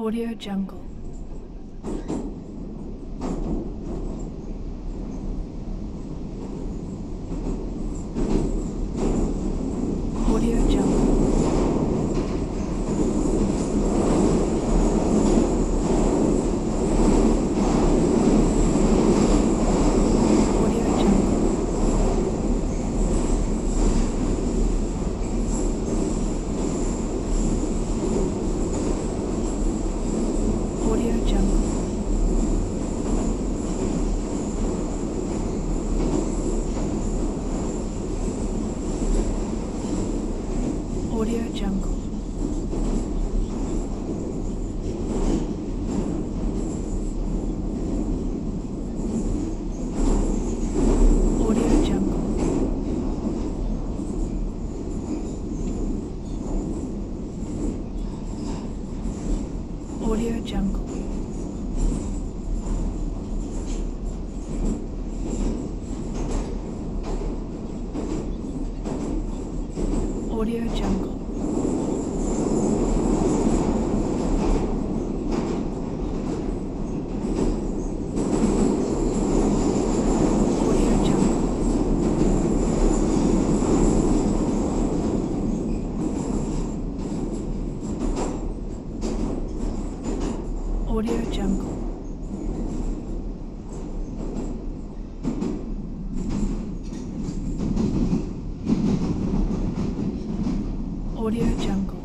Audio Jungle. Audio Jungle. Audio Jungle. Audio Jungle. Audio Jungle. Audio Jungle. Audio Jungle. Audio Jungle. Audio Jungle. Audio Jungle. Audio Jungle.